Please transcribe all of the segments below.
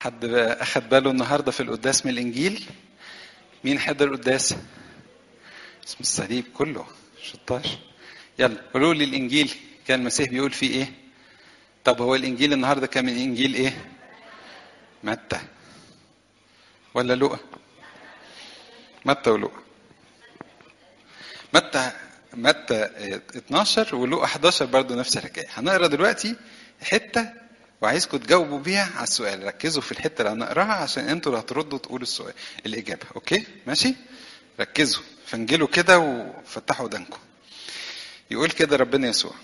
حد أخد باله النهاردة في القداس من الإنجيل؟ مين حضر القداس؟ اسم الصليب كله شطار. يلا قولوا لي الإنجيل كان المسيح بيقول فيه إيه؟ طب هو الإنجيل النهاردة كان من إنجيل إيه؟ متى ولا لوقا؟ متى ولوقا. متى 12 ولوقا 11 برضو نفس الحكاية. هنقرا دلوقتي حتة وعايزكم تجاوبوا بيها على السؤال. ركزوا في الحتة اللي هنقراها عشان انتوا اللي هتردوا تقولوا السؤال الإجابة. أوكي؟ ماشي؟ ركزوا فانجلوا كده وفتحوا ودانكم. يقول كده ربنا يسوع: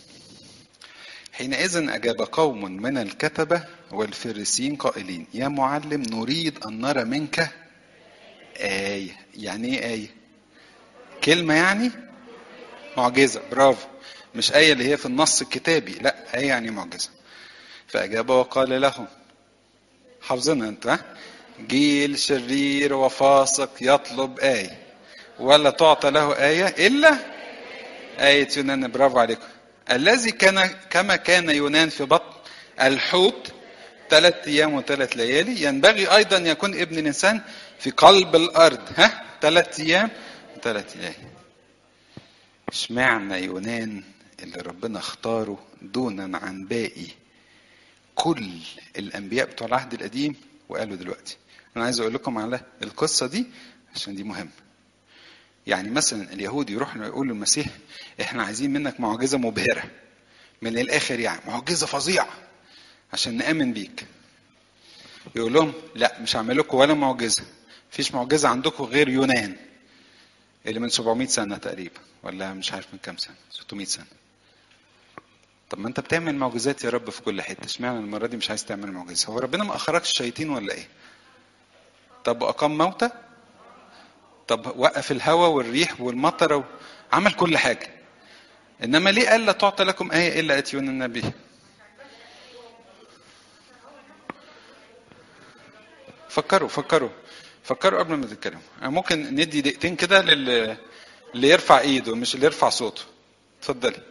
حينئذ أجاب قوم من الكتبة والفريسيين قائلين: يا معلم نريد أن نرى منك آية. يعني إيه آية؟ كلمة يعني معجزة. برافو. مش آية اللي هي في النص الكتابي، لا، آية يعني معجزة. فأجاب وقال لهم، حافظينها أنت ها؟ جيل شرير وفاسق يطلب آية ولا تعطى له آية إلا آية يونان. برافو عليكم. الذي كما كان يونان في بطن الحوت 3 أيام و3 ليالي، ينبغي أيضا يكون ابن الإنسان في قلب الأرض 3 أيام و3 ليالي. اشمعنى يونان اللي ربنا اختاره دونا عن باقي كل الأنبياء بتوع العهد القديم وقالوا دلوقتي؟ أنا عايز أقول لكم على القصة دي عشان دي مهمة. يعني مثلا اليهود يروحوا يقولوا للمسيح: احنا عايزين منك معجزة مبهرة، من الآخر يعني معجزة فظيعة عشان نآمن بيك. يقول لهم: لا، مش هعمل لكم ولا معجزة. مفيش معجزة عندكم غير يونان اللي من 700 سنة تقريبا، ولا مش عارف من كام سنة، 600 سنة. طب ما انت بتعمل معجزات يا رب في كل حتة، اشمعنى المرة دي مش عايز تعمل معجزة؟ هو ربنا ما أخرجش الشياطين ولا ايه؟ طب أقام موتى؟ طب وقف الهواء والريح والمطر عمل كل حاجة. إنما ليه قال لا تعطى لكم آية إلا آية يونان النبي؟ فكروا قبل ما تتكلموا. ممكن ندي دقيقتين كده اللي يرفع ايده مش اللي يرفع صوته. اتفضلي.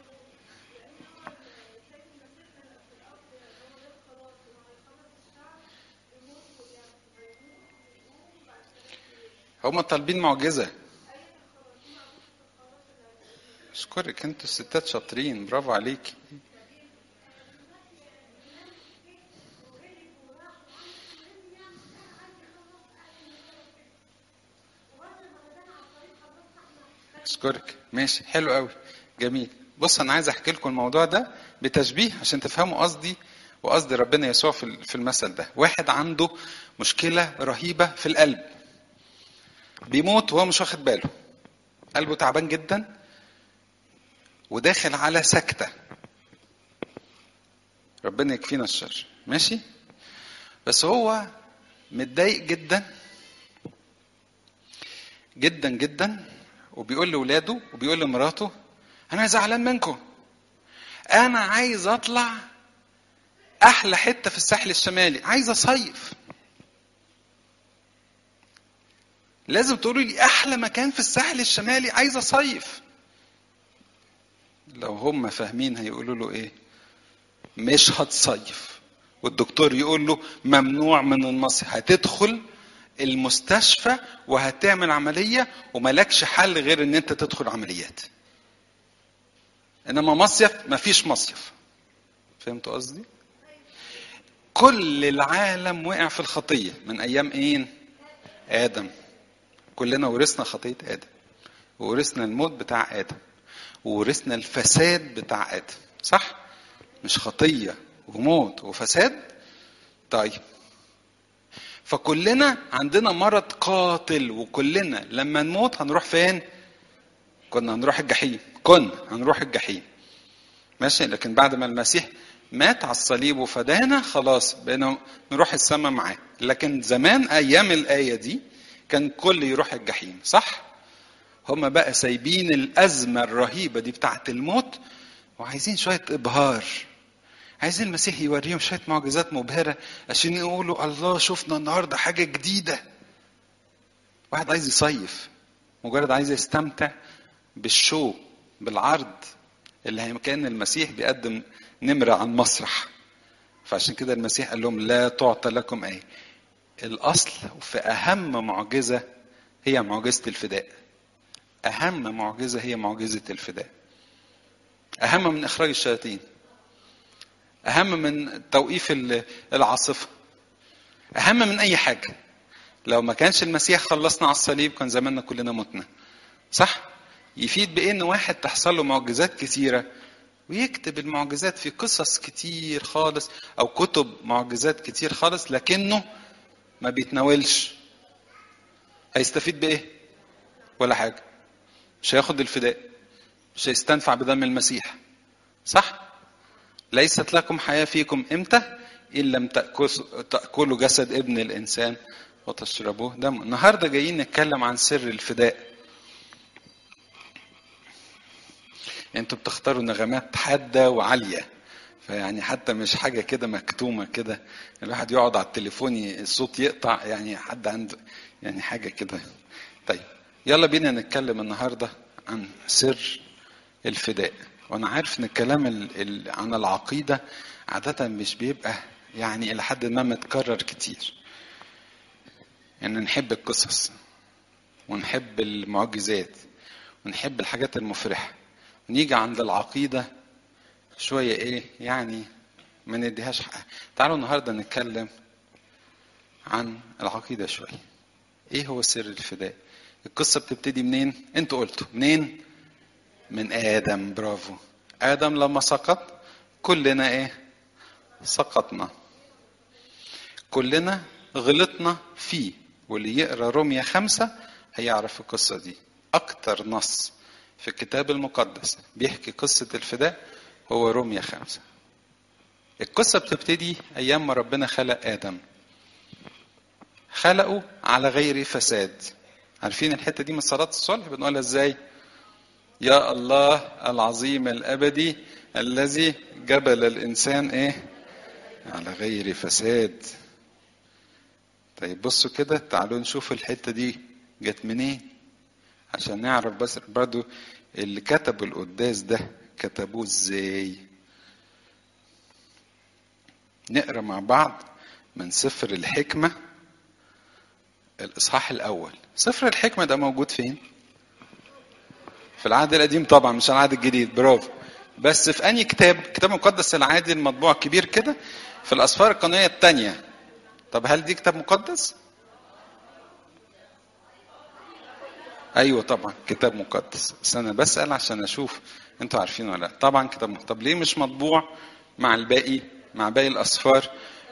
هما طالبين معجزة. اشكرك، انتوا الستات شاطرين، برافو عليكي. اشكرك، ماشي، حلو قوي، جميل. بص، انا عايز احكي لكم الموضوع ده بتشبيه عشان تفهموا قصدي وقصد ربنا يسوع في المثل ده. واحد عنده مشكلة رهيبة في القلب، بيموت وهو مش واخد باله، قلبه تعبان جدا وداخل على سكتة. ربنا يكفينا الشر، ماشي؟ بس هو متضايق جدا جدا جدا، وبيقول لولاده وبيقول لمراته: انا زعلان منكم، انا عايز اطلع احلى حتة في الساحل الشمالي، عايز اصيف. لازم تقولوا لي احلى مكان في الساحل الشمالي، عايز اصيف. لو هم فاهمين هيقولوا له ايه؟ مش هتصيف. والدكتور يقول له ممنوع من المصيف، هتدخل المستشفى وهتعمل عملية وملكش حل غير ان انت تدخل عمليات. انما مصيف مفيش مصيف. فهمتوا قصدي؟ كل العالم وقع في الخطية من ايام ايه؟ ادم. كلنا ورثنا خطية ادم، وورثنا الموت بتاع ادم، وورثنا الفساد بتاع ادم، صح؟ مش خطية وموت وفساد. طيب، فكلنا عندنا مرض قاتل، وكلنا لما نموت هنروح فين؟ كنا هنروح الجحيم، ماشي. لكن بعد ما المسيح مات على الصليب وفدانا، خلاص بقينا نروح السماء معاه. لكن زمان ايام الآية دي كان كل يروح الجحيم، صح؟ هم بقى سايبين الأزمة الرهيبة دي بتاعت الموت وعايزين شوية إبهار، عايزين المسيح يوريهم شوية معجزات مبهرة عشان يقولوا الله شفنا النهاردة حاجة جديدة. واحد عايز يصيف، مجرد عايز يستمتع بالشو، بالعرض اللي كان المسيح بيقدم نمرة عن مسرح. فعشان كده المسيح قال لهم لا تعطى لكم آية. الأصل في أهم معجزة هي معجزة الفداء. أهم معجزة هي معجزة الفداء، أهم من إخراج الشياطين، أهم من توقيف العاصفة، أهم من أي حاجة. لو ما كانش المسيح خلصنا على الصليب كان زماننا كلنا متنا، صح؟ يفيد بإن واحد تحصل له معجزات كتيرة ويكتب المعجزات في قصص كتير خالص أو كتب معجزات كتير خالص لكنه ما بيتناولش، هيستفيد بإيه؟ ولا حاجة. مش هياخد الفداء، مش هيستنفع بدم المسيح، صح؟ ليست لكم حياة فيكم إمتى إن لم تأكلوا جسد ابن الإنسان وتشربوه دم. النهاردة جايين نتكلم عن سر الفداء. انتوا بتختاروا نغمات حادة وعالية، فيعني حتى مش حاجة كده مكتومة كده الواحد يقعد على التليفون الصوت يقطع، يعني حد عنده يعني حاجة كده. طيب يلا بينا نتكلم النهاردة عن سر الفداء. وانا عارف ان الكلام عن العقيدة عادة مش بيبقى يعني الى حد ما متكرر كتير، يعني نحب القصص ونحب المعجزات ونحب الحاجات المفرحة، ونيجي عند العقيدة شوية ايه يعني ما نديهاش حقها. تعالوا النهاردة نتكلم عن العقيدة شوية. ايه هو سر الفداء؟ القصة بتبتدي منين؟ انتوا قلتوا منين؟ من آدم. برافو. آدم لما سقط كلنا ايه؟ سقطنا، كلنا غلطنا فيه. واللي يقرأ رومية 5 هيعرف القصة دي. أكتر نص في الكتاب المقدس بيحكي قصة الفداء هو رومية 5. القصة بتبتدي أيام ما ربنا خلق آدم، خلقه على غير فساد. عارفين الحتة دي من صلاة الصلح بنقولها ازاي؟ يا الله العظيم الأبدي الذي جبل الإنسان ايه؟ على غير فساد. طيب بصوا كده، تعالوا نشوف الحتة دي جت منين عشان نعرف بس برضو اللي كتبوا القداس ده كتبوه ازاي. نقرأ مع بعض من سفر الحكمة الإصحاح الأول. سفر الحكمة ده موجود فين؟ في العهد القديم طبعا، مش العهد الجديد. برافو. بس في أنهي كتاب؟ كتاب مقدس العادي المطبوع كبير كده في الأسفار القانونية التانية. طب هل دي كتاب مقدس؟ أيوة طبعا كتاب مقدس، بس أنا بسأل عشان أشوف أنتوا عارفين ولا لا. طبعا كتاب مقدس. طب ليه مش مطبوع مع الباقي، مع باقي الأسفار؟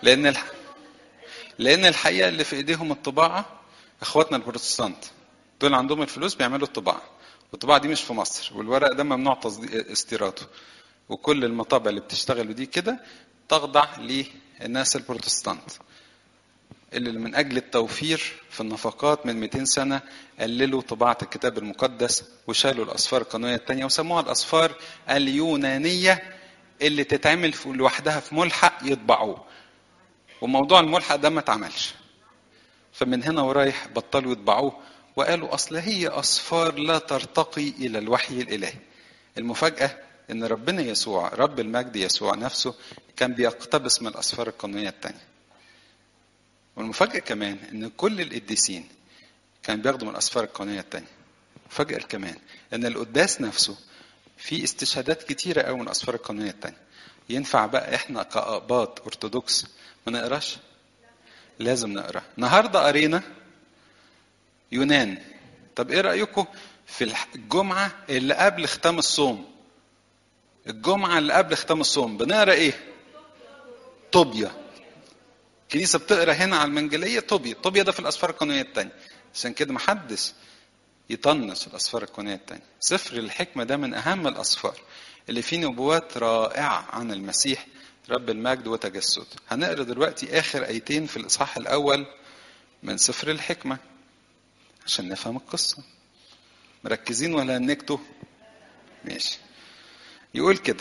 لأن الحقيقة اللي في إيديهم الطباعة إخواتنا البروتستانت، دول عندهم الفلوس بيعملوا الطباعة، والطباعة دي مش في مصر، والورق ده ممنوع استيراده، وكل المطابع اللي بتشتغل دي كده تخضع للناس البروتستانت اللي من أجل التوفير في النفقات من 200 سنة قللوا طباعة الكتاب المقدس وشالوا الأسفار القانونية التانية وسموها الأسفار اليونانية اللي تتعمل لوحدها في ملحق يطبعوه. وموضوع الملحق ده ما اتعملش، فمن هنا ورايح بطلوا يطبعوه وقالوا أصل هي أسفار لا ترتقي إلى الوحي الإلهي. المفاجأة إن ربنا يسوع رب المجد يسوع نفسه كان بيقتبس من الأسفار القانونية التانية. والمفاجأة كمان إن كل القديسين كان بياخدوا من الأسفار القانونية التانية. المفاجأة كمان إن القداس نفسه في استشهادات كتيرة قوي من الأسفار القانونية التانية. ينفع بقى إحنا كآباط أرثوذكس ما نقراش؟ لازم نقرا. النهارده قرينا يونان. طب ايه رايكم في الجمعه اللي قبل ختام الصوم؟ الجمعه اللي قبل ختام الصوم بنقرا ايه؟ طوبيا. الكنيسه بتقرا هنا على المنجليه طوبيا. طوبيا ده في الاسفار القانونيه الثانيه، عشان كده محدش يطنش الاسفار القانونيه الثانيه. سفر الحكمه ده من اهم الاسفار اللي فيه نبوات رائعه عن المسيح رب المجد وتجسده. هنقرا دلوقتي اخر ايتين في الاصحاح الاول من سفر الحكمه عشان نفهم القصة. مركزين ولا هنكتوا؟ ماشي. يقول كده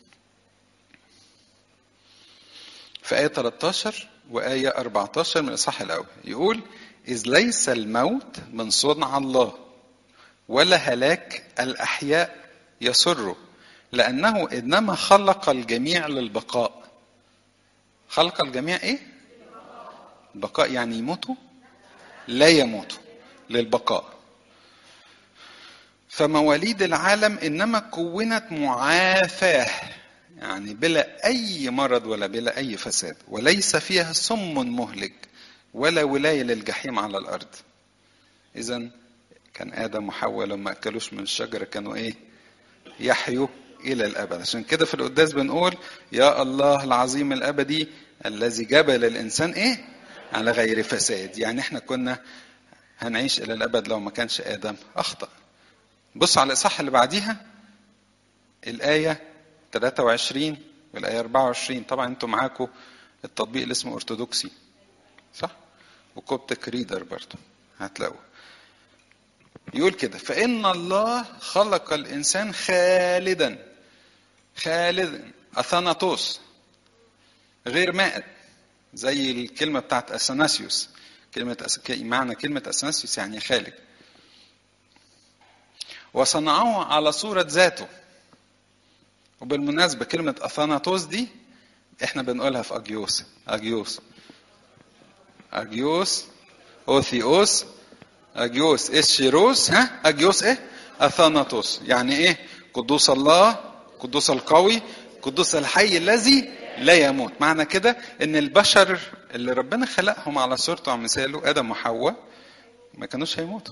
في آية 13 وآية 14 من الإصحاح الأول، يقول إذ ليس الموت من صنع الله ولا هلاك الأحياء يسره، لأنه إنما خلق الجميع للبقاء. خلق الجميع ايه؟ البقاء، يعني يموتوا؟ لا يموتوا، للبقاء. فمواليد العالم انما كونت معافاه، يعني بلا اي مرض ولا بلا اي فساد، وليس فيها سم مهلك ولا ولايه للجحيم على الارض. اذا كان ادم وحواء لما اكلوش من الشجره كانوا ايه؟ يحيوا الى الابد. عشان كده في القداس بنقول يا الله العظيم الابدي الذي جبل الانسان ايه؟ على غير فساد. يعني احنا كنا هنعيش الى الابد لو ما كانش ادم اخطأ. بص على الاصحاح اللي بعديها، الايه 23 والايه 24. طبعا انتوا معاكم التطبيق اللي اسمه ارثوذكسي، صح؟ وكوبتك ريدر برضه هتلاقوه. يقول كده: فإن الله خلق الإنسان خالدا أثاناتوس، غير مائت، زي الكلمة بتاعت أثناسيوس. معنى كلمة أثناسيوس يعني خالق. وصنعه على صورة ذاته. وبالمناسبة كلمة أثاناتوس دي احنا بنقولها في أجيوس أوثيوس أجيوس إسشيروس، أجيوس إيه؟ أثاناتوس. يعني إيه؟ قدوس الله، قدوس القوي، قدوس الحي الذي لا يموت. معنى كده إن البشر اللي ربنا خلقهم على صورته ومثاله، آدم وحواء، ما كانوش هيموتوا.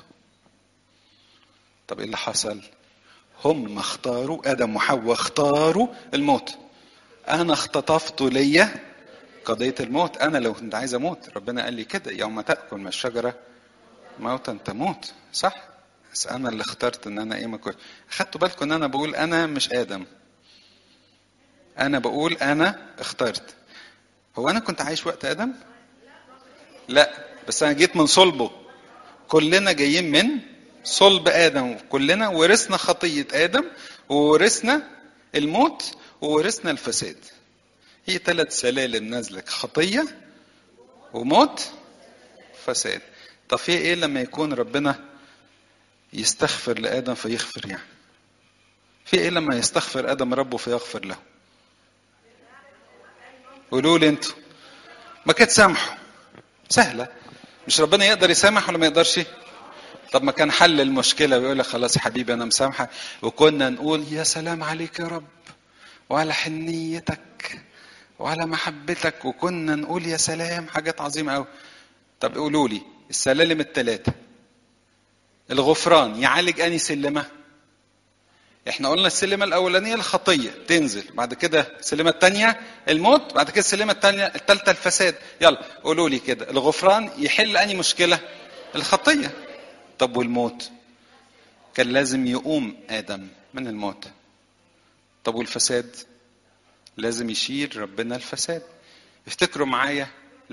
طب إيه اللي حصل؟ هم اختاروا، آدم وحواء اختاروا الموت. أنا اختطفت ليا قضية الموت. أنا لو كنت عايز أموت ربنا قال لي كده: يوم تأكل من الشجرة موتا تموت، صح؟ بس انا اللي اخترت ان انا ايه، ما كنت. خدتوا بالكم ان انا بقول انا مش ادم، انا بقول انا اخترت. هو انا كنت عايش وقت ادم؟ لا، بس انا جيت من صلبه. كلنا جايين من صلب ادم، كلنا ورثنا خطيه ادم، وورثنا الموت، وورثنا الفساد. هي 3 سلالم نازله: خطيه وموت فساد. طب في ايه لما يكون ربنا يستغفر لآدم فيغفر؟ يعني في ايه لما يستغفر آدم ربه فيغفر له؟ قولوا لي انتوا. ما كانت سامحه سهلة. مش ربنا يقدر يسامح ولا ما يقدرش؟ طب ما كان حل المشكلة ويقول لك خلاص يا حبيبي انا مسامحة، وكنا نقول يا سلام عليك يا رب وعلى حنيتك وعلى محبتك، وكنا نقول يا سلام حاجات عظيمة قوي. طب قولوا لي السلالم ال3 الغفران يعالج اني سلمه؟ احنا قلنا السلمة الاولانية الخطية تنزل، بعد كده السلمة الثانية الموت، بعد كده السلمة الثالثة الفساد. يلا قولوا لي كده، الغفران يحل اني مشكلة؟ الخطية. طب والموت؟ كان لازم يقوم آدم من الموت. طب والفساد؟ لازم يشيل ربنا الفساد. افتكروا معايا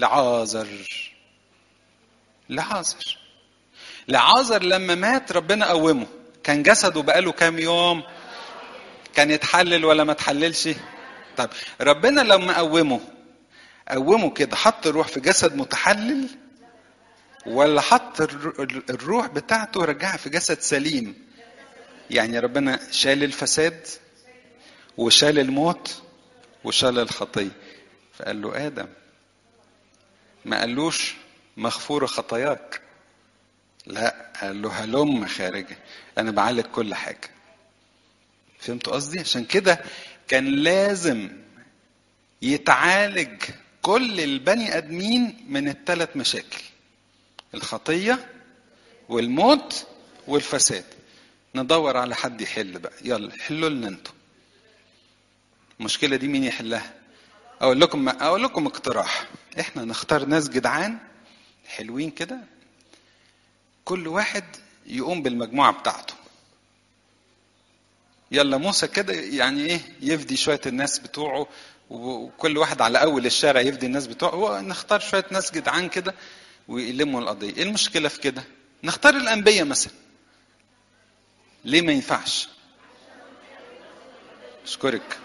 لعازر لما مات ربنا قومه، كان جسده بقاله كام يوم؟ كان يتحلل ولا ما تحللش؟ طب ربنا لما قومه كده حط الروح في جسد متحلل، ولا حط الروح بتاعته رجعها في جسد سليم؟ يعني ربنا شال الفساد وشال الموت وشال الخطية. فقال له آدم، ما قالوش مغفورة خطاياك، لا، قال له هلم خارجه، انا بعالج كل حاجة. فهمتوا قصدي؟ عشان كده كان لازم يتعالج كل البني ادمين من ال3 مشاكل: الخطية والموت والفساد. ندور على حد يحل بقى. يلا حلوا لنا انتوا المشكلة دي. مين يحلها؟ اقول لكم اقتراح. احنا نختار ناس جدعان حلوين كده، كل واحد يقوم بالمجموعة بتاعته. يلا موسى كده يعني ايه، يفدي شوية الناس بتوعه، وكل واحد على اول الشارع يفدي الناس بتوعه. ونختار شوية ناس جدعان كده ويلموا القضية. ايه المشكلة في كده؟ نختار الانبياء مثلا. ليه ما ينفعش؟ اشكرك،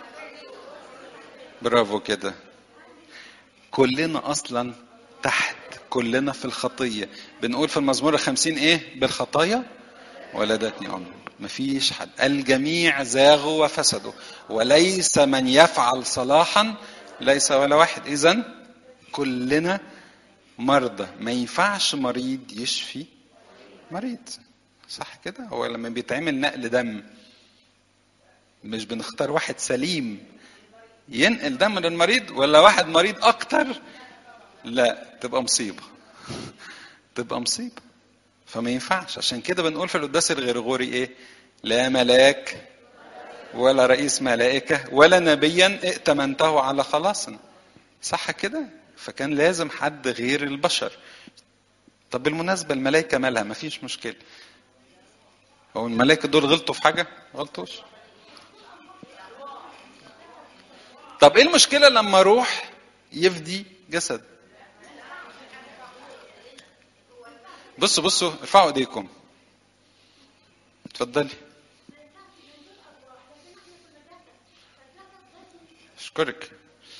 برافو كده. كلنا اصلا تحت، كلنا في الخطية. بنقول في المزمور 50 ايه؟ بالخطايا ولدتني امي. مفيش حد، الجميع زاغوا وفسدوا وليس من يفعل صلاحا ليس ولا واحد. إذن كلنا مرضى، ما ينفعش مريض يشفي مريض، صح كده؟ هو لما بيتعمل نقل دم مش بنختار واحد سليم ينقل دم للمريض ولا واحد مريض اكتر؟ لا، تبقى مصيبة، تبقى مصيبة. فما ينفعش. عشان كده بنقول في القداس الغرغوري ايه؟ لا ملاك ولا رئيس ملائكة ولا نبيا ائتمنته على خلاصنا، صح كده؟ فكان لازم حد غير البشر. طب بالمناسبة الملائكة مالها؟ مفيش مشكلة. هو الملائكة دول غلطوا في حاجة؟ غلطوش. طب ايه المشكلة لما روح يفدي جسد؟ بصوا ارفعوا ايديكم، اتفضلي. اشكرك.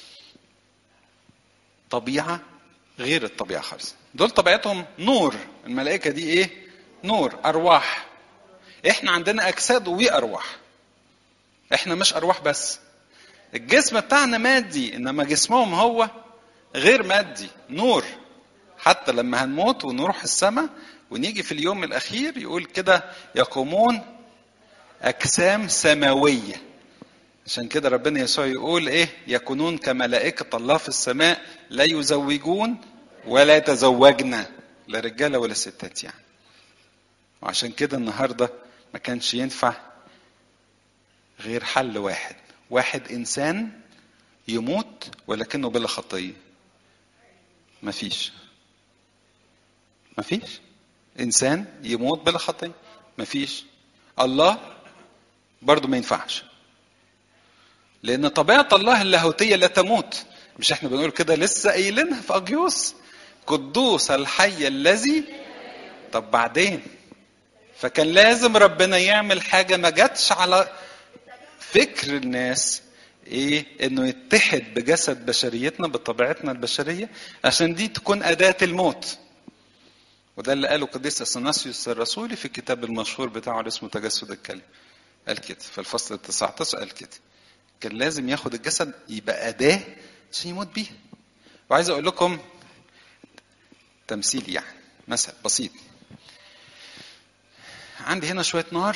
طبيعة غير الطبيعة خالص. دول طبيعتهم نور، الملائكة دي ايه؟ نور، ارواح. احنا عندنا اجساد وارواح، احنا مش ارواح بس. الجسم بتاعنا مادي، انما جسمهم هو غير مادي، نور. حتى لما هنموت ونروح السماء ونيجي في اليوم الاخير يقول كده يقومون اجسام سماويه. عشان كده ربنا يسوع يقول ايه؟ يكونون كملائكه الله في السماء، لا يزوجون ولا يتزوجن، لا رجاله ولا ستات يعني. وعشان كده النهارده ما كانش ينفع غير حل واحد، واحد انسان يموت ولكنه بلا خطيه. مفيش انسان يموت بلا خطيه، مفيش. الله برضو ما ينفعش، لان طبيعه الله اللاهوتيه لا تموت. مش احنا بنقول كده لسه قايلينها في اجيوس؟ قدوس الحي الذي. طب بعدين، فكان لازم ربنا يعمل حاجه ما جاتش على فكر الناس، ايه؟ انه يتحد بجسد بشريتنا بطبيعتنا البشريه عشان دي تكون اداه الموت. وده اللي قاله قديس اثناسيوس الرسولي في الكتاب المشهور بتاعه اللي اسمه تجسد الكلمه. قال كده في الفصل 19، قال كده كان لازم ياخد الجسد يبقى اداه عشان يموت بيها. وعايز اقول لكم تمثيل، يعني مثل بسيط. عندي هنا شويه نار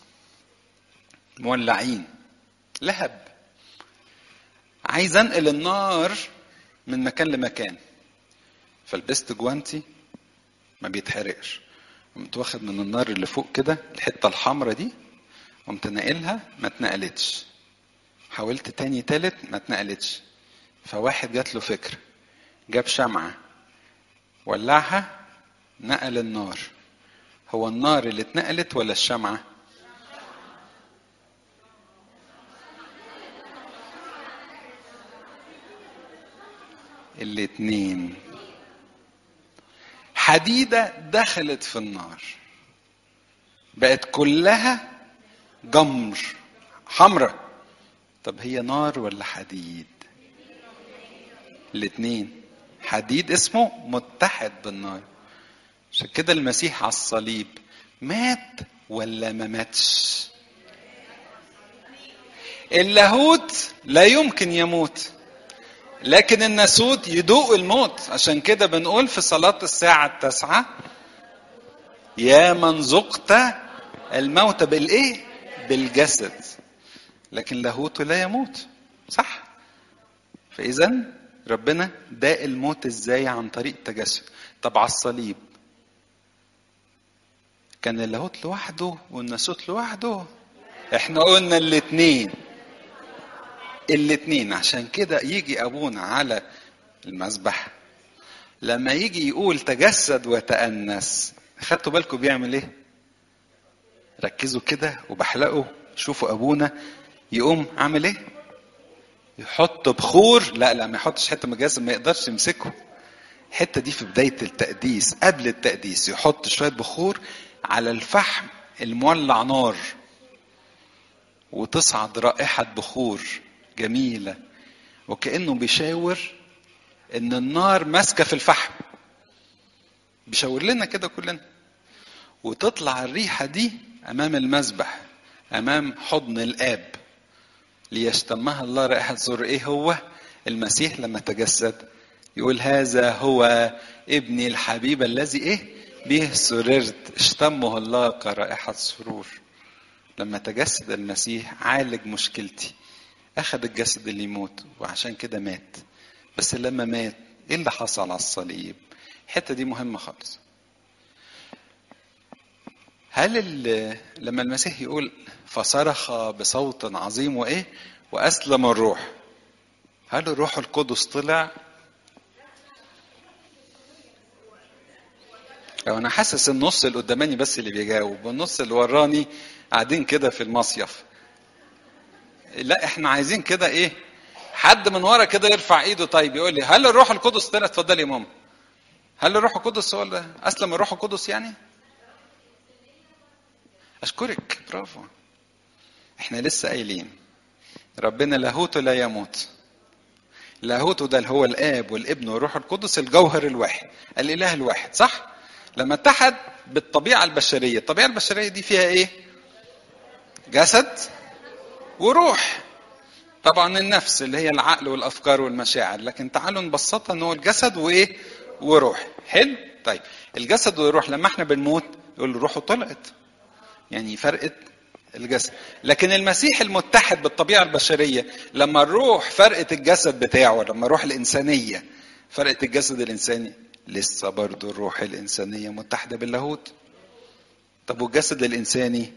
مولعين، لهب. عايز انقل النار من مكان لمكان، فلبست جوانتي ما بيتحرقش، قمت واخد من النار اللي فوق كده الحته الحمراء دي، قمت ناقلها ما اتنقلتش. حاولت تاني تالت ما اتنقلتش. فواحد جات له فكره، جاب شمعه ولعها، نقل النار. هو النار اللي اتنقلت ولا الشمعه؟ الاتنين. حديدة دخلت في النار بقت كلها جمر حمرة. طب هي نار ولا حديد؟ الاتنين. حديد اسمه متحد بالنار. عشان كده المسيح على الصليب مات ولا ما ماتش؟ اللاهوت لا يمكن يموت، لكن الناسوت يدوق الموت. عشان كده بنقول في صلاة الساعة 9 يا من ذقت الموت بالايه؟ بالجسد. لكن لاهوته لا يموت، صح؟ فاذا ربنا داق الموت ازاي؟ عن طريق التجسد. طب على الصليب كان اللاهوت لوحده والناسوت لوحده؟ احنا قلنا الاتنين. عشان كده يجي ابونا على المذبح لما يجي يقول تجسد وتأنس، خدتوا بالكم بيعمل ايه؟ ركزوا كده وبحلقوا، شوفوا ابونا يقوم عامل ايه؟ يحط بخور. لا ما يحطش حته مجسم، ما يقدرش يمسكه. الحته دي في بدايه التقديس، قبل التقديس يحط شويه بخور على الفحم المولع نار، وتصعد رائحه بخور جميله، وكانه بيشاور ان النار ماسكه في الفحم، بيشاور لنا كده كلنا. وتطلع الريحه دي امام المذبح، امام حضن الاب، ليشتمها الله رائحه سر. ايه هو؟ المسيح لما تجسد يقول هذا هو ابني الحبيب الذي ايه به سررت اشتمه الله كرائحة سرور. لما تجسد المسيح عالج مشكلتي، اخذ الجسد اللي يموت، وعشان كده مات. بس لما مات ايه اللي حصل على الصليب؟ الحتة دي مهمة خالص. لما المسيح يقول فصرخ بصوت عظيم وايه واسلم الروح، هل الروح القدس طلع؟ او انا حاسس النص اللي قداماني بس اللي بيجاوب، والنص اللي وراني قاعدين كده في المصيف. لا احنا عايزين كده ايه، حد من ورا كده يرفع ايده طيب يقول لي هل الروح القدس طلع؟ اتفضلي يا ماما. هل الروح القدس هو اللي اسلم الروح القدس يعني؟ اشكرك، برافو. احنا لسه قايلين ربنا لاهوته لا يموت. لاهوته ده اللي هو الاب والابن والروح القدس، الجوهر الواحد، الاله الواحد، صح؟ لما اتحد بالطبيعه البشريه، الطبيعه البشريه دي فيها ايه؟ جسد وروح. طبعا النفس اللي هي العقل والافكار والمشاعر، لكن تعالوا نبسطها ان هو الجسد وايه وروح. حلو. طيب الجسد والروح لما احنا بنموت يقول روحه طلعت، يعني فرقت الجسد. لكن المسيح المتحد بالطبيعه البشريه لما الروح فرقت الجسد بتاعه، لما الروح الانسانيه فرقت الجسد الانساني، لسه برضو الروح الانسانيه متحده باللاهوت. طب والجسد الانساني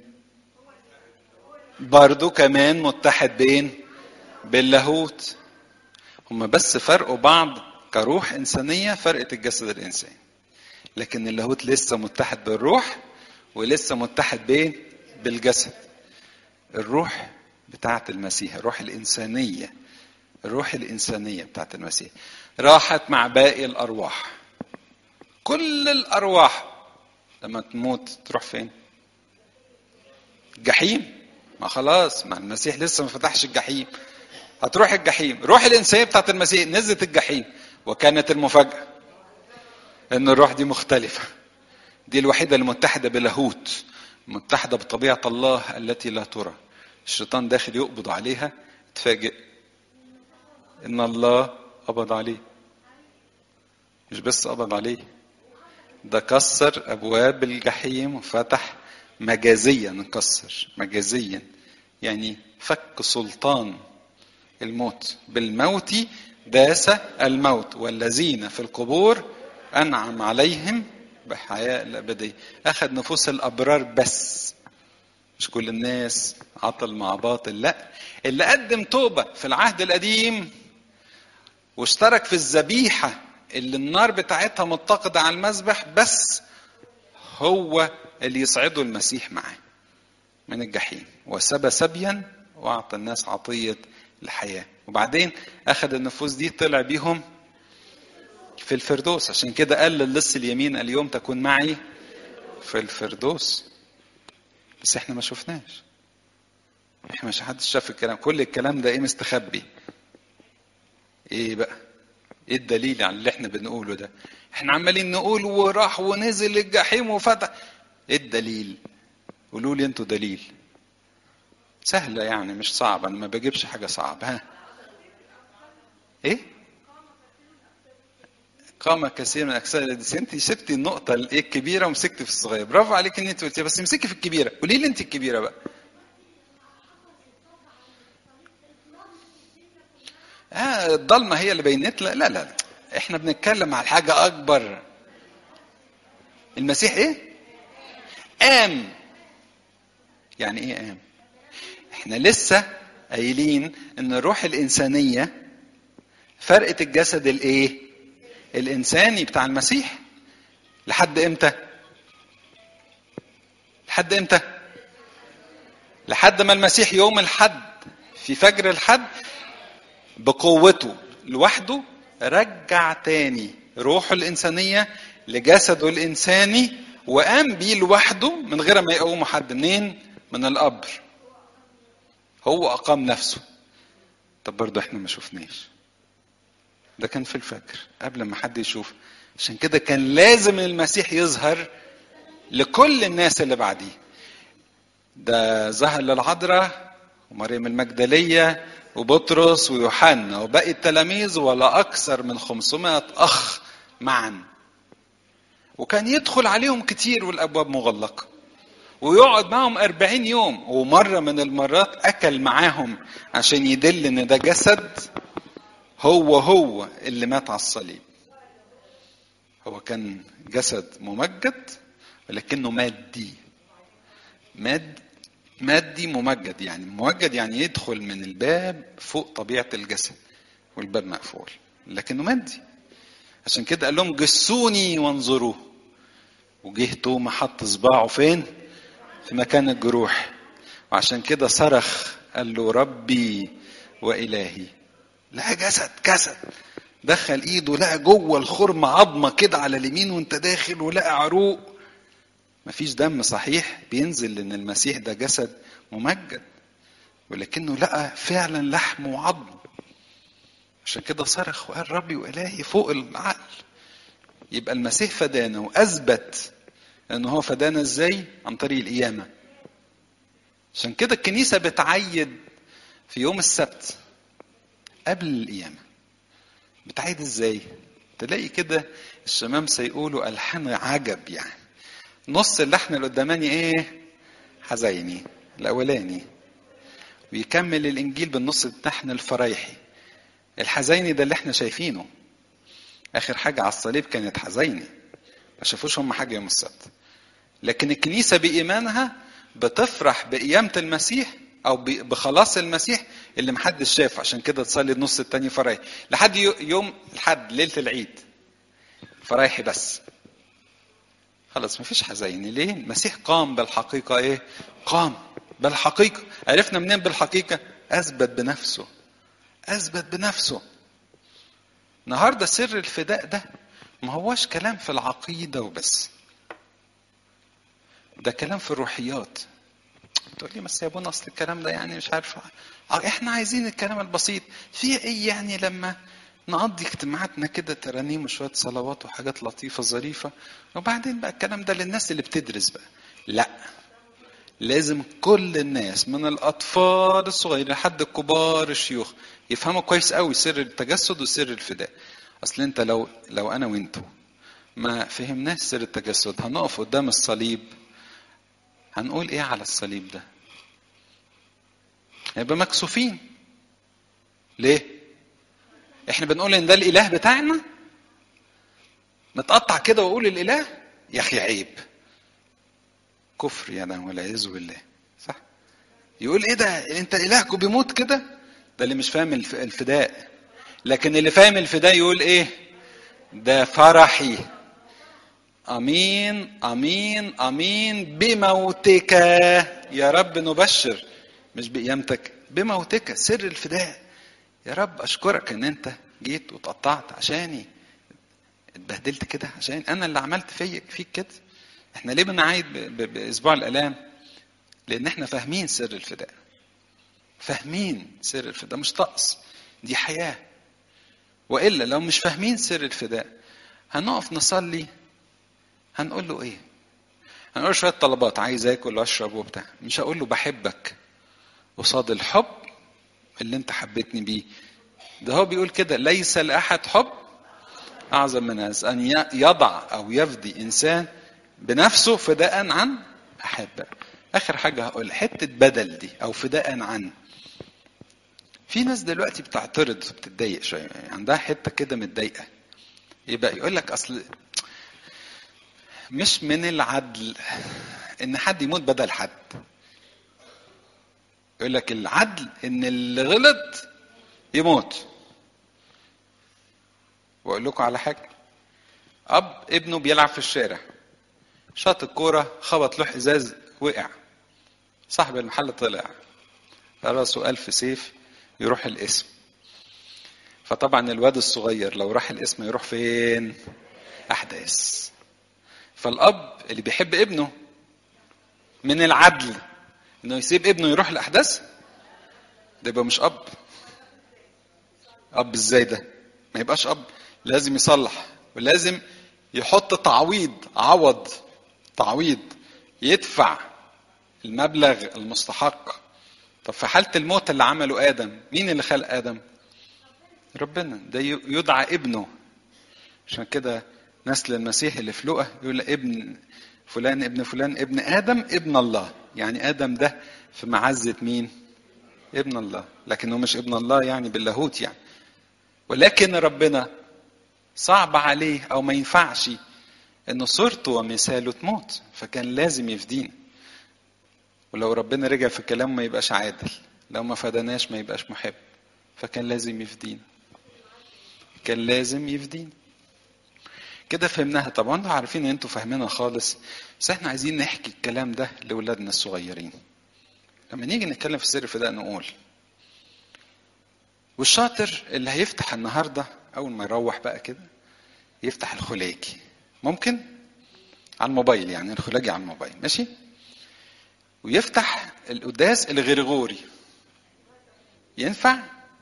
برضو كمان متحد باللاهوت. هما بس فرقوا بعض كروح انسانيه، فرقت الجسد الانساني. لكن اللاهوت لسه متحد بالروح ولسه متحد بالجسد. الروح بتاعت المسيح، الروح الإنسانية، الروح الإنسانية بتاعت المسيح راحت مع باقي الأرواح. كل الأرواح لما تموت تروح فين؟ الجحيم. ما خلاص، مع المسيح لسه ما فتحش الجحيم، هتروح الجحيم. الروح الإنسانية بتاعت المسيح نزلت الجحيم، وكانت المفاجأة إن الروح دي مختلفة. دي الوحيدة المتحدة بلاهوت، متحدة بطبيعة الله التي لا ترى. الشيطان داخل يقبض عليها، تفاجئ ان الله قبض عليه. مش بس قبض عليه، ده كسر ابواب الجحيم وفتح مجازيا، نكسر مجازيا يعني فك سلطان الموت. بالموت داس الموت، والذين في القبور انعم عليهم بحياة الابدية. اخذ نفوس الابرار بس، مش كل الناس عطل مع باطل. لا، اللي قدم توبة في العهد القديم واشترك في الذبيحة اللي النار بتاعتها متقدة على المذبح، بس هو اللي يصعده المسيح معاه من الجحيم، وسبى سبيا واعطى الناس عطية الحياة. وبعدين اخذ النفوس دي طلع بيهم في الفردوس. عشان كده قال للص اليمين اليوم تكون معي في الفردوس. بس احنا ما شفناش، احنا مش حد شاف الكلام. كل الكلام ده ايه؟ مستخبي. ايه بقى؟ ايه الدليل على اللي احنا بنقوله ده؟ احنا عمالين نقول وراح ونزل الجحيم وفتح. ايه الدليل؟ قولوا لي انتوا دليل. سهلة يعني، مش صعبة، انا ما بجيبش حاجة صعبة. ها ايه؟ قام كثير من اجساد القديسين. انت سبتي النقطة الايه الكبيرة ومسكت في الصغير. برافو عليك ان انت قلتيها، بس امسكي في الكبيرة. قولي لي انت الكبيرة بقى. الضلمة هي اللي بينت. لا لا لا، احنا بنتكلم على حاجة اكبر. المسيح ايه؟ قام. يعني ايه قام؟ احنا لسه قايلين ان الروح الانسانية فرقت الجسد الايه الانساني بتاع المسيح. لحد امتى؟ لحد امتى؟ لحد ما المسيح يوم الحد في فجر الحد بقوته لوحده رجع تاني روحه الإنسانية لجسده الإنساني، وقام بيه لوحده من غير ما يقوم حد. منين؟ من القبر. هو أقام نفسه. طب برضو احنا ما شفناش. ده كان في الفجر قبل ما حد يشوف. عشان كده كان لازم المسيح يظهر لكل الناس اللي بعديه. ده ظهر للعذراء ومريم المجدلية وبطرس ويوحنا وباقي التلاميذ ولا أكثر من 500 أخ معا. وكان يدخل عليهم كتير والأبواب مغلقة، ويقعد معهم 40 يوم. ومرة من المرات أكل معاهم عشان يدل إن ده جسد هو اللي مات على الصليب. هو كان جسد ممجد ولكنه مادي ممجد. يعني ممجد يعني يدخل من الباب فوق طبيعة الجسد والباب مقفول، لكنه مادي. عشان كده قال لهم جسوني وانظروه. وجه توما حط صباعه فين؟ في مكان الجروح. وعشان كده صرخ قال له ربي وإلهي. لقى جسد دخل ايده لقى جوه الخرم عظمه كده على اليمين وانت داخل، ولقى عروق. مفيش دم صحيح بينزل لان المسيح ده جسد ممجد، ولكنه لقى فعلا لحم وعظم. عشان كده صرخ وقال ربي وإلهي فوق العقل. يبقى المسيح فدانا وأثبت أنه هو فدانا إزاي؟ عن طريق القيامة. عشان كده الكنيسة بتعيد في يوم السبت قبل القيامة. بتعيد إزاي؟ تلاقي كده الشمامسة يقولوا ألحان عجب. يعني نص اللحن القداماني إيه؟ حزيني الأولاني، ويكمل الإنجيل بالنص اللحن الفريحي. الحزيني ده اللي احنا شايفينه. آخر حاجة على الصليب كانت حزيني، ما شافوش هم حاجة يوم السبت. لكن الكنيسة بإيمانها بتفرح بقيامة المسيح أو بخلاص المسيح اللي محدش شافه. عشان كده تصلي النص التاني فرايحي لحد لحد ليلة العيد فرايحي بس. خلاص مفيش حزيني. ليه؟ المسيح قام بالحقيقة. إيه؟ قام بالحقيقة. عرفنا منين بالحقيقة؟ أثبت بنفسه. النهاردة سر الفداء ده ما هوش كلام في العقيدة وبس، ده كلام في الروحيات. تقول لي بس يا ابونا اصل الكلام ده يعني مش عارف. احنا عايزين الكلام البسيط. في ايه يعني لما نقضي اجتماعاتنا كده ترانيم وشويه صلوات وحاجات لطيفه ظريفه، وبعدين بقى الكلام ده للناس اللي بتدرس بقى؟ لا، لازم كل الناس من الاطفال الصغيرين لحد الكبار الشيوخ يفهموا كويس قوي سر التجسد وسر الفداء. اصل انت لو انا وانتوا ما فهمناش سر التجسد هنقف قدام الصليب هنقول ايه على الصليب ده؟ هيبقى مكسوفين. ليه؟ احنا بنقول ان ده الاله بتاعنا متقطع كده واقول الاله؟ يا اخي عيب، كفر يا ده والعياذ بالله. صح؟ يقول ايه ده انت الهكم بيموت كده؟ ده اللي مش فاهم الفداء. لكن اللي فاهم الفداء يقول ايه؟ ده فرحي. امين امين امين بموتك يا رب نبشر، مش بقيامتك، بموتك. سر الفداء. يا رب اشكرك ان انت جيت وتقطعت عشاني، اتبهدلت كده عشان انا اللي عملت فيك كده. احنا ليه بنعيد باسبوع الالام؟ لان احنا فاهمين سر الفداء. فاهمين سر الفداء مش طقس، دي حياة. والا لو مش فاهمين سر الفداء هنقف نصلي هنقول له ايه؟ هنقول شويه طلبات، عايز اكل واشرب وبتاع. مش هقول له بحبك قصاد الحب اللي انت حبيتني بيه. ده هو بيقول كده ليس لاحد حب اعظم من هذا ان يضع او يفدي انسان بنفسه فداء عن احبه. اخر حاجه هقول حته بدل دي او فداء عن. في ناس دلوقتي بتعترض بتتضايق شويه، عندها حته كده متضايقه. يبقى يقول لك اصل مش من العدل ان حد يموت بدل حد. يقول لك العدل ان اللي غلط يموت. واقول لكم على حاجه، اب ابنه بيلعب في الشارع، شاط الكوره خبط له ازاز وقع، صاحب المحل طلع راسه 1000 سيف يروح القسم. فطبعا الواد الصغير لو راح القسم يروح فين؟ احداث. فالاب اللي بيحب ابنه من العدل انه يسيب ابنه يروح الاحداث؟ ده يبقى مش اب. اب ازاي ده؟ ما يبقاش اب. لازم يصلح ولازم يحط تعويض يدفع المبلغ المستحق طب في حالة الموت اللي عمله آدم، مين اللي خلق آدم؟ ربنا. ده يدعى ابنه. عشان كده نسل المسيح اللي في لقا يقول ابن فلان ابن فلان ابن آدم ابن الله. يعني آدم ده في معزة مين؟ ابن الله. لكنه مش ابن الله يعني باللاهوت يعني. ولكن ربنا صعب عليه او ما ينفعش انه صورته ومثاله تموت، فكان لازم يفدينا. ولو ربنا رجع في كلامه ما يبقاش عادل، لو ما فدناش ما يبقاش محب، فكان لازم يفدينا. كان لازم يفدينا. كده فهمناها. طبعا انتوا عارفين ان انتوا فاهمينها خالص، بس احنا عايزين نحكي الكلام ده لاولادنا الصغيرين. لما نيجي نتكلم في السر في ده نقول، والشاطر اللي هيفتح النهارده اول ما يروح بقى كده يفتح الخلاجي، ممكن على الموبايل، يعني الخلاجي على الموبايل ماشي، ويفتح القداس الغريغوري. ينفع؟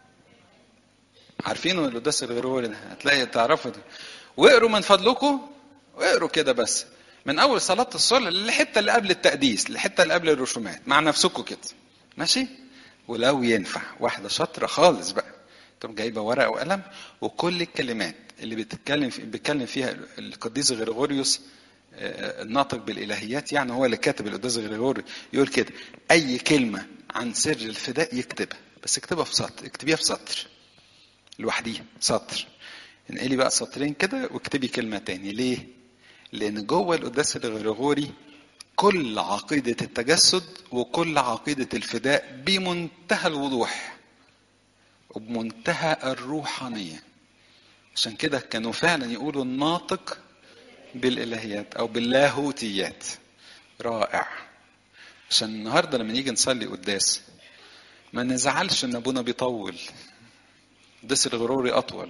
عارفين القداس الغريغوري ده؟ هتلاقي تعرفوا ده. واقروا من فضلكم، واقروا كده بس من اول صلاه الصلاه للحته اللي قبل التقديس، للحته اللي قبل الرسومات، مع نفسكم كده ماشي. ولو ينفع واحده شاطره خالص بقى تقوم جايبه ورقه وقلم، وكل الكلمات اللي بيتكلم فيها القديس غريغوريوس الناطق بالالهيات، يعني هو اللي كاتب القداس غريغوري، يقول كده: اي كلمه عن سر الفداء يكتبها، بس اكتبها في سطر، اكتبيها في سطر لوحديها، سطر. انقلي بقى سطرين كده واكتبي كلمه تاني. ليه؟ لان جوه القداس الغريغوري كل عقيده التجسد وكل عقيده الفداء بمنتهى الوضوح وبمنتهى الروحانيه. عشان كده كانوا فعلا يقولوا الناطق بالالهيات او باللاهوتيات. رائع. عشان النهارده لما نيجي نصلي قداس ما نزعلش ان ابونا بيطول. قداس الغروري اطول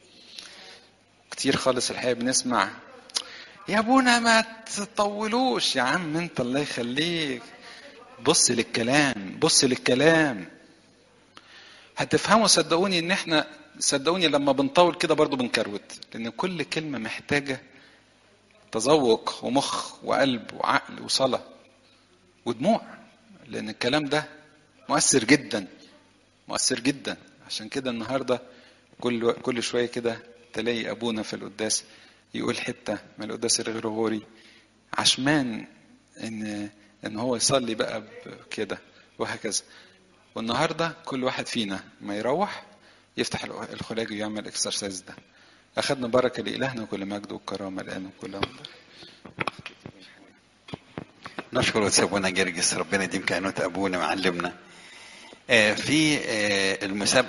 كتير خالص. الحقيقه بنسمع يا ابونا ما تطولوش. يا عم انت الله يخليك، بص للكلام، بص للكلام هتفهموا. صدقوني ان احنا، صدقوني لما بنطول كده برضو بنكروت، لان كل كلمه محتاجه تذوق ومخ وقلب وعقل وصلاه ودموع، لان الكلام ده مؤثر جدا، مؤثر جدا. عشان كده النهارده كل شويه كده تلاقي ابونا في القداس يقول حته من القداس الغريغوري عشمان ان هو يصلي بقى كده وهكذا. والنهارده كل واحد فينا ما يروح يفتح الخلاجي ويعمل الاكسرسايز ده. اخذنا بركه لالهنا وكل مجد والكرامه الان وكل عمر. نشكر ابونا جرجس، ربنا يديم كهنوت ابونا ويعلمنا. في المسابقه